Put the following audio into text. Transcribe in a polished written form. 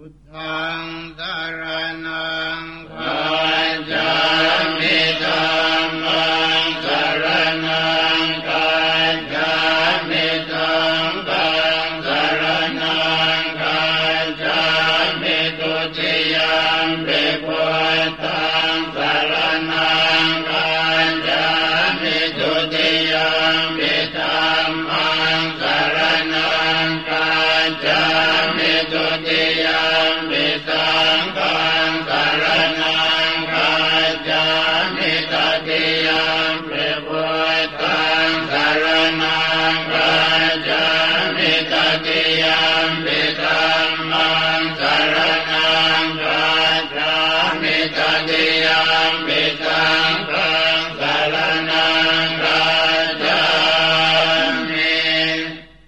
พุทธังสรณังคัจฉามิธัมมังสรณังคัจฉามิสังฆังสรณังคัจฉามิตุติยมปิพุทธังสรณังคัจฉามิตุติยมปิธัมมังสรณังคัจฉามิตุติยมปิสังฆังสรณังคัจฉามิตติยมปิพุทธังสรณังคัจฉามิตติย